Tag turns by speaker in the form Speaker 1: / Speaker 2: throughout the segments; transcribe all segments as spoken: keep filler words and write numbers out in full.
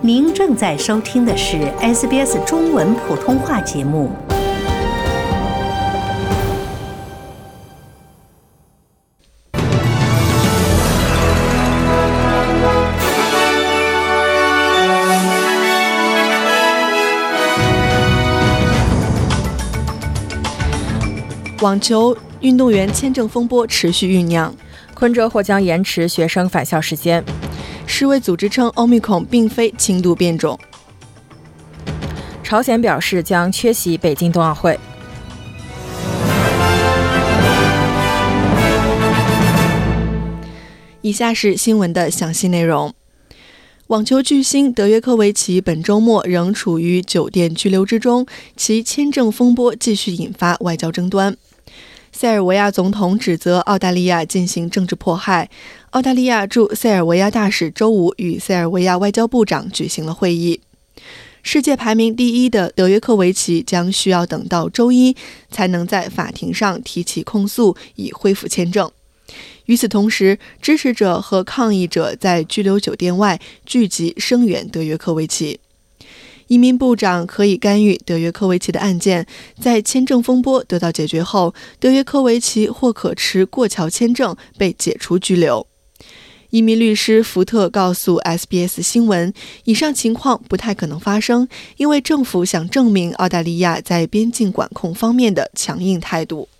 Speaker 1: 您正在收听的是 S B S 中文普通话节目。
Speaker 2: 网球运动员签证风波持续酝酿，
Speaker 3: 昆州或将延迟学生返校时间。
Speaker 2: 世卫组织称 Omicron 并非轻度变种。
Speaker 3: 朝鲜表示将缺席北京冬奥会。
Speaker 2: 以下是新闻的详细内容。网球巨星德约科维奇本周末仍处于酒店拘留之中，其签证风波继续引发外交争端。塞尔维亚总统指责澳大利亚进行政治迫害。澳大利亚驻塞尔维亚大使周五与塞尔维亚外交部长举行了会议。世界排名第一的德约科维奇将需要等到周一才能在法庭上提起控诉，以恢复签证。与此同时，支持者和抗议者在拘留酒店外聚集声援德约科维奇。移民部长可以干预德约科维奇的案件，在签证风波得到解决后，德约科维奇或可持过桥签证被解除拘留。移民律师福特告诉 S B S 新闻，以上情况不太可能发生，因为政府想证明澳大利亚在边境管控方面的强硬态度。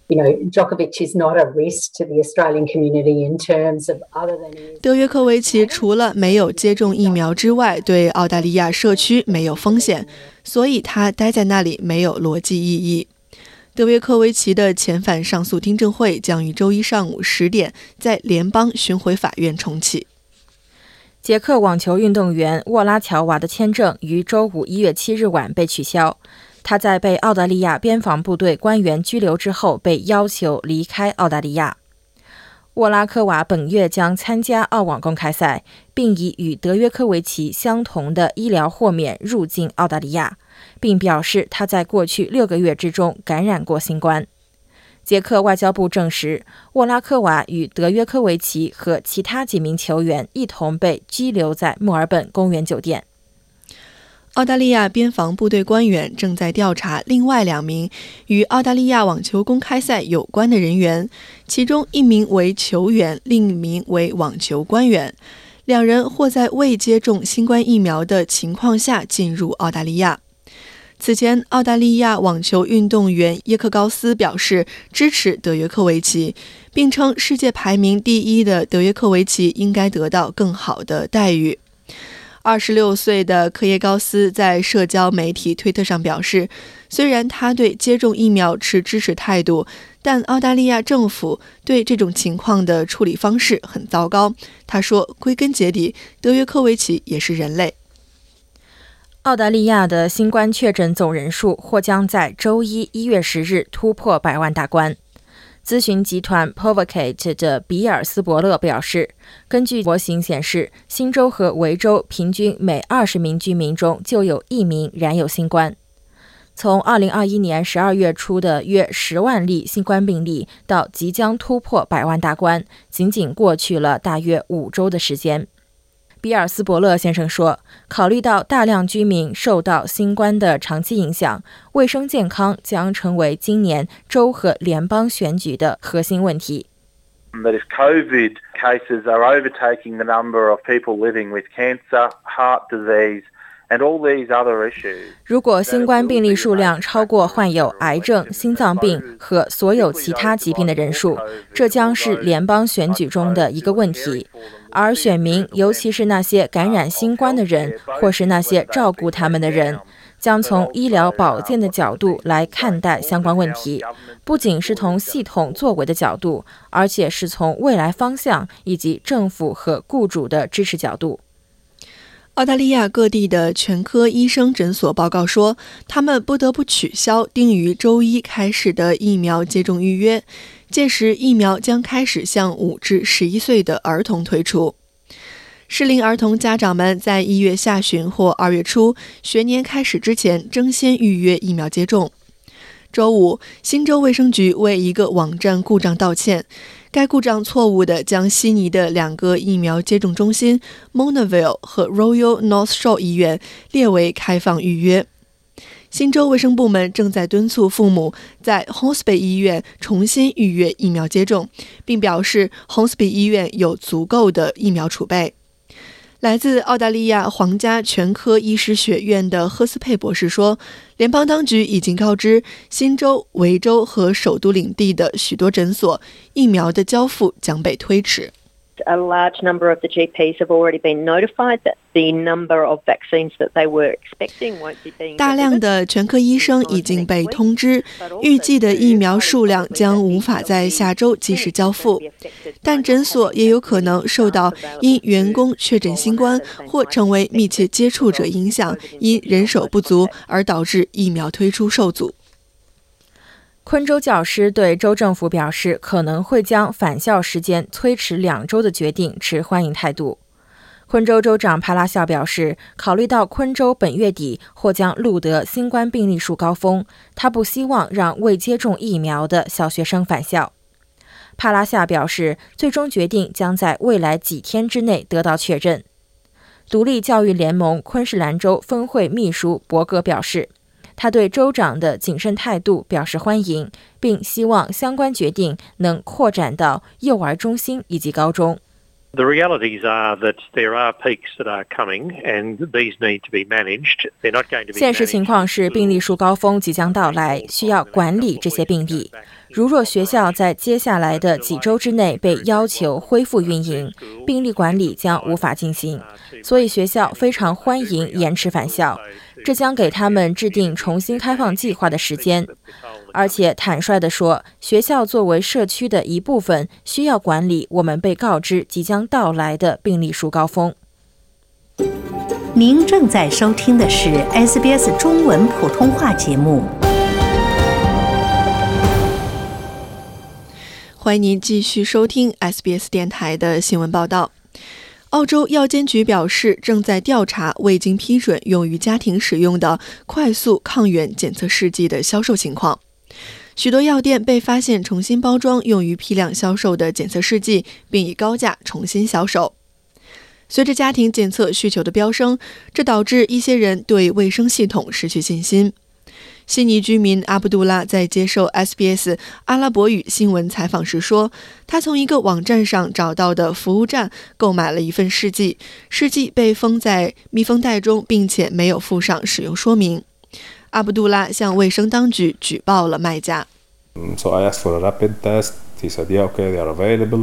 Speaker 2: 德约科维奇除了没有接种疫苗之外，对澳大利亚社区没有风险，所以他待在那里没有逻辑意义。德约科维奇的遣返上诉听证会将于周一上午十点在联邦巡回法院重启。
Speaker 3: 捷克网球运动员沃拉乔娃的签证于周五一月七日晚被取消。他在被澳大利亚边防部队官员拘留之后被要求离开澳大利亚。沃拉科娃本月将参加澳网公开赛，并以与德约科维奇相同的医疗豁免入境澳大利亚，并表示他在过去六个月之中感染过新冠。捷克外交部证实，沃拉科娃与德约科维奇和其他几名球员一同被拘留在墨尔本公园酒店。
Speaker 2: 澳大利亚边防部队官员正在调查另外两名与澳大利亚网球公开赛有关的人员，其中一名为球员，另一名为网球官员。两人或在未接种新冠疫苗的情况下进入澳大利亚。此前，澳大利亚网球运动员耶克高斯表示支持德约科维奇，并称世界排名第一的德约科维奇应该得到更好的待遇。二十六岁的科耶高斯在社交媒体推特上表示，虽然他对接种疫苗持支持态度，但澳大利亚政府对这种情况的处理方式很糟糕。他说，归根结底，德约科维奇也是人类。
Speaker 3: 澳大利亚的新冠确诊总人数或将在周一一月十日突破百万大关。咨询集团 Provocate 的比尔斯伯勒表示，根据模型显示，新州和维州平均每二十名居民中就有一名染有新冠。从二零二一年十二月初的约十万例新冠病例到即将突破百万大关，仅仅过去了大约五周的时间。比尔斯伯勒先生说，考虑到大量居民受到新冠的长期影响，卫生健康将成为今年州和联邦选举的核心问题。
Speaker 4: That if COVID cases are overtaking the number of people living with cancer, heart disease, and all these other issues.
Speaker 3: 如果新冠病例数量超过患有癌症、心脏病和所有其他疾病的人数，这将是联邦选举中的一个问题。而选民，尤其是那些感染新冠的人，或是那些照顾他们的人，将从医疗保健的角度来看待相关问题，不仅是从系统作为的角度，而且是从未来方向以及政府和雇主的支持角度。
Speaker 2: 澳大利亚各地的全科医生诊所报告说，他们不得不取消定于周一开始的疫苗接种预约，届时疫苗将开始向五至十一岁的儿童推出。适龄儿童家长们在一月下旬或二月初学年开始之前争先预约疫苗接种。周五，新州卫生局为一个网站故障道歉。 该故障错误地将悉尼的两个疫苗接种中心 Monaville 和 Royal North Shore 医院列为开放预约。新州卫生部门正在敦促父母在 Hornsby 医院重新预约疫苗接种，并表示 Hornsby 医院有足够的疫苗储备。来自澳大利亚皇家全科医师学院的赫斯佩博士说，联邦当局已经告知新州、维州和首都领地的许多诊所，疫苗的交付将被推迟。
Speaker 5: A large number of the G Ps have already been notified that the number of vaccines that they were expecting won't be being
Speaker 2: 大量的全科医生已经被通知，预计的疫苗数量将无法在下周及时交付，但诊所也有可能受到因员工确诊新冠或成为密切接触者影响，因人手不足而导致疫苗推出受阻。
Speaker 3: 昆州教师对州政府表示，可能会将返校时间推迟两周的决定持欢迎态度。昆州州长帕拉肖表示，考虑到昆州本月底或将录得新冠病例数高峰，他不希望让未接种疫苗的小学生返校。帕拉夏表示，最终决定将在未来几天之内得到确认。独立教育联盟昆士兰州分会秘书伯格表示，他对州长的谨慎态度表示欢迎，并希望相关决定能扩展到幼儿中心以及高中。
Speaker 6: The realities are that there are peaks that are coming and these need to be managed. They're not going to be
Speaker 3: 现实情况是，病例数高峰即将到来，需要管理这些病例。如若学校在接下来的几周之内被要求恢复运营，病例管理将无法进行，所以学校非常欢迎延迟返校，这将给他们制定重新开放计划的时间。而且坦率地说，学校作为社区的一部分，需要管理我们被告知即将到来的病例数高峰。
Speaker 1: 您正在收听的是 S B S 中文普通话节目。
Speaker 2: 欢迎您继续收听 S B S 电台的新闻报道。澳洲药监局表示，正在调查未经批准用于家庭使用的快速抗原检测试剂的销售情况。许多药店被发现重新包装用于批量销售的检测试剂，并以高价重新销售。随着家庭检测需求的飙升，这导致一些人对卫生系统失去信心。悉尼居民阿卜杜拉在接受 S B S 阿拉伯语新闻采访时说，他从一个网站上找到的服务站购买了一份试剂，试剂被封在密封袋中，并且没有附上使用说明。阿卜杜拉向卫生当局举报了卖家。
Speaker 7: So I asked for a rapid test. He said, yeah, okay, they are available.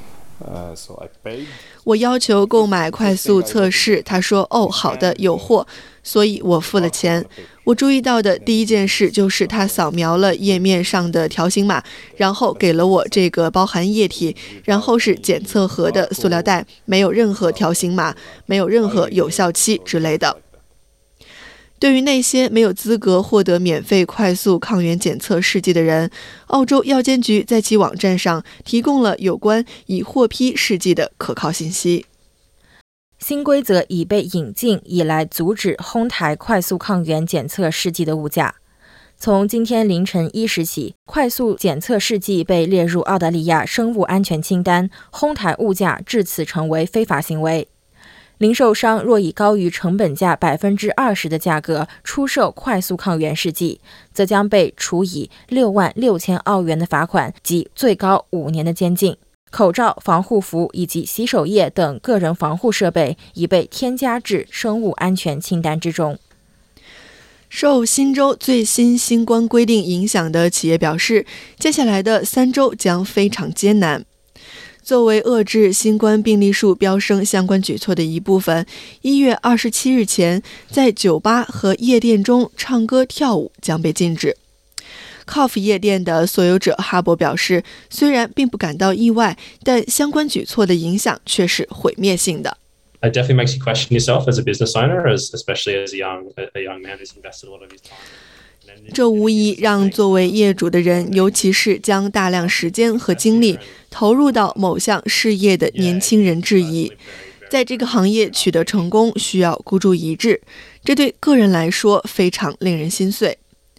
Speaker 7: Uh, so I paid.
Speaker 2: 我要求购买快速测试，他说，哦，好的，有货，所以我付了钱。我注意到的第一件事就是他扫描了页面上的条形码，然后给了我这个包含液体，然后是检测盒的塑料袋，没有任何条形码，没有任何有效期之类的。对于那些没有资格获得免费快速抗原检测试剂的人，澳洲药监局在其网站上提供了有关已获批试剂的可靠信息。
Speaker 3: 新规则已被引进，以来阻止哄抬快速抗原检测试剂的物价。从今天凌晨一时起，快速检测试剂被列入澳大利亚生物安全清单，哄抬物价至此成为非法行为。零售商若以高于成本价 百分之二十 的价格出售快速抗原试剂，则将被处以六万六千澳元的罚款及最高五年的监禁。口罩、防护服以及洗手液等个人防护设备已被添加至生物安全清单之中。
Speaker 2: 受新州最新新冠规定影响的企业表示，接下来的三周将非常艰难。作为遏制新冠病例数飙升相关举措的一部分，一月二十七日前，在酒吧和夜店中唱歌跳舞将被禁止。C O F 夜店的所有者哈伯表示，虽然并不感到意外，但相关举措的影响却是毁灭性的。
Speaker 8: It definitely makes you question yourself as a business owner, as especially as a young a young man who's invested a lot of his time.
Speaker 2: 这无疑让作为业主的人，尤其是将大量时间和精力投入到某项事业的年轻人质疑，在这个行业取得成功需要孤注一掷，这对个人来说非常令人心碎。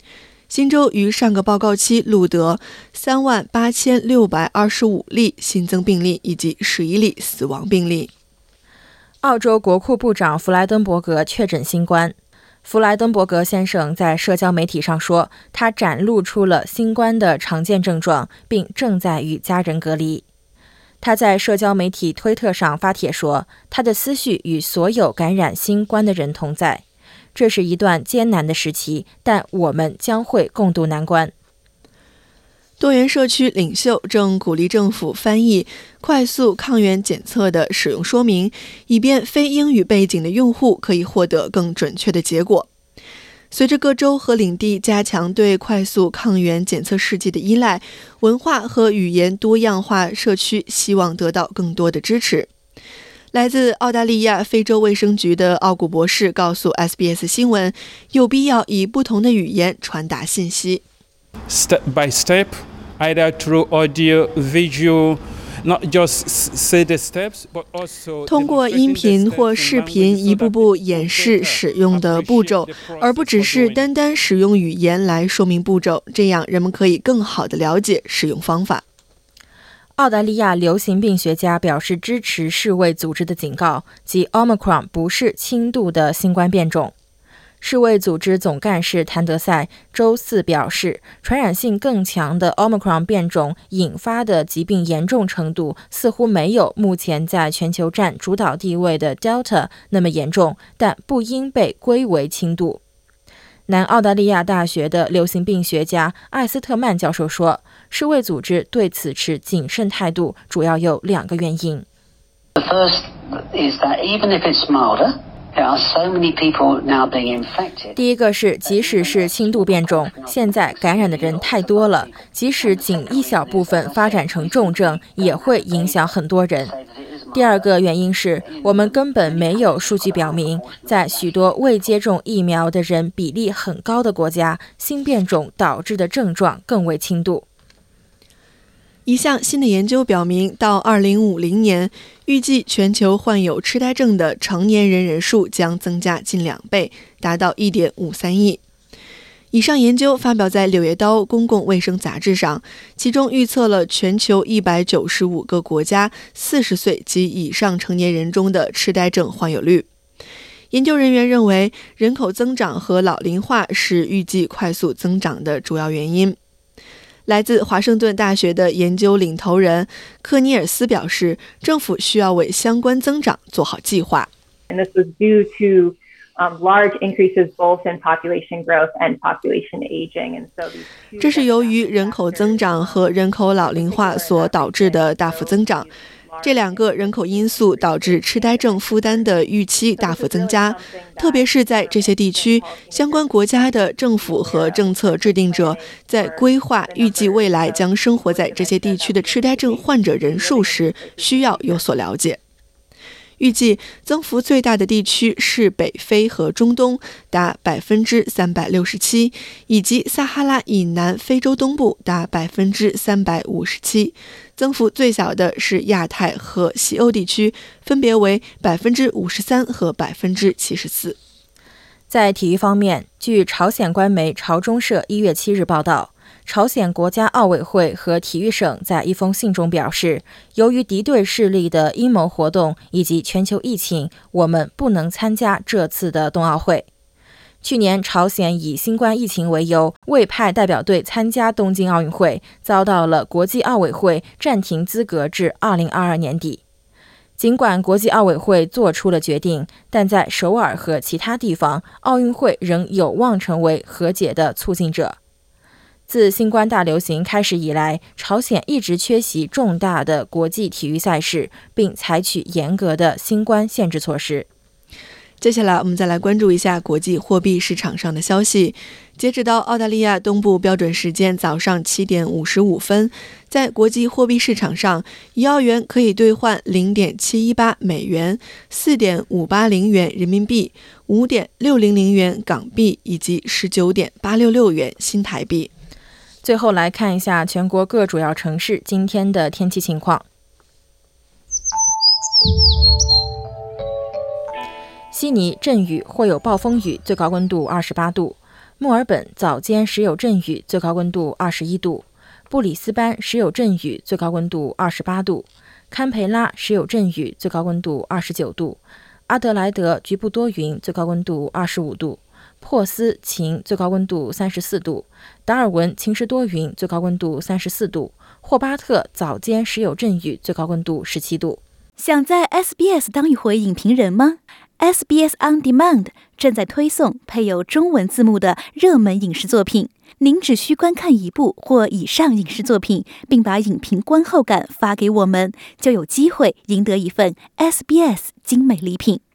Speaker 2: 新州于上个报告期录得三万八千六百二十五例新增病例以及十一例死亡病例。
Speaker 3: 澳洲国库部长弗莱登伯格确诊新冠。弗莱登伯格先生在社交媒体上说，他展露出了新冠的常见症状，并正在与家人隔离。他在社交媒体推特上发帖说，他的思绪与所有感染新冠的人同在。这是一段艰难的时期，但我们将会共度难关。
Speaker 2: 多元社区领袖正鼓励政府翻译快速抗原检测的使用说明，以便非英语背景的用户可以获得更准确的结果。随着各州和领地加强对快速抗原检测试剂的依赖，文化和语言多样化社区希望得到更多的支持。来自澳大利亚非洲卫生局的奥古博士告诉 S B S 新闻，有必要以不同的语言传达信息。
Speaker 9: Step by step, either through audio, visual, not just say the steps, but also
Speaker 2: 通过音频或视频一步步演示使用的步骤，而不只是单单使用语言来说明步骤，这样人们可以更好地了解使用方法。
Speaker 3: 澳大利亚流行病学家表示支持世卫组织的警告，即 Omicron 不是轻度的新冠变种。世卫组织总干事谭德赛周四表示，传染性更强的 Omicron 变种引发的疾病严重程度似乎没有目前在全球占主导地位的 Delta 那么严重，但不应被归为轻度。南澳大利亚大学的流行病学家艾斯特曼教授说，世卫组织对此持谨慎态度主要有两个原因。
Speaker 10: The first is that even if it's milder, there are so many people now being infected.
Speaker 3: 第一个是，即使是轻度变种，现在感染的人太多了，即使仅一小部分发展成重症，也会影响很多人。第二个原因是，我们根本没有数据表明，在许多未接种疫苗的人比例很高的国家，新变种导致的症状更为轻度。
Speaker 2: 一项新的研究表明，到二零五零年，预计全球患有痴呆症的成年人人数将增加近两倍，达到 一点五三亿。以上研究发表在《柳叶刀公共卫生杂志》上，其中预测了全球一百九十五个国家四十岁及以上成年人中的痴呆症患有率。研究人员认为，人口增长和老龄化是预计快速增长的主要原因。来自华盛顿大学的研究领头人克尼尔斯表示，政府需要为相关增长做好计划。
Speaker 11: And this was due to Um, large increases both in population growth and population aging. And so these
Speaker 2: 这是由于人口增长和人口老龄化所导致的大幅增长。这两个人口因素导致痴呆症负担的预期大幅增加，特别是在这些地区，相关国家的政府和政策制定者在规划预计未来将生活在这些地区的痴呆症患者人数时，需要有所了解。预计增幅最大的地区是北非和中东，达 百分之三百六十七， 以及撒哈拉以南非洲东部，达 百分之三百五十七。增幅最小的是亚太和西欧地区，分别为 百分之五十三 和 百分之七十四。
Speaker 3: 在体育方面，据朝鲜官媒朝中社一月七日报道，朝鲜国家奥委会和体育省在一封信中表示，由于敌对势力的阴谋活动以及全球疫情，我们不能参加这次的冬奥会。去年，朝鲜以新冠疫情为由，未派代表队参加东京奥运会，遭到了国际奥委会暂停资格至二零二二年底。尽管国际奥委会做出了决定，但在首尔和其他地方，奥运会仍有望成为和解的促进者。自新冠大流行开始以来，朝鲜一直缺席重大的国际体育赛事，并采取严格的新冠限制措施。
Speaker 2: 接下来我们再来关注一下国际货币市场上的消息。截止到澳大利亚东部标准时间早上七点五十五分，在国际货币市场上，一澳元可以兑换 零点七一八美元、四点五八零元人民币、五点六零零元港币以及 十九点八六六元新台币。
Speaker 3: 最后来看一下全国各主要城市今天的天气情况。悉尼阵雨或有暴风雨，最高温度二十八度； 墨尔本早间时有阵雨，最高温度二十一度；布里斯班时有阵雨，最高温度二十八度；堪培拉时有阵雨，最高温度二十九度；阿德莱德局部多云，最高温度二十五度；珀斯晴，最高温度三十四度；达尔文晴时多云，最高温度三十四度；霍巴特早间时有阵雨，最高温度十七度。
Speaker 12: 想在 S B S 当一回影评人吗？ S B S On Demand 正在推送配有中文字幕的热门影视作品，您只需观看一部或以上影视作品，并把影评观后感发给我们，就有机会赢得一份 S B S 精美礼品。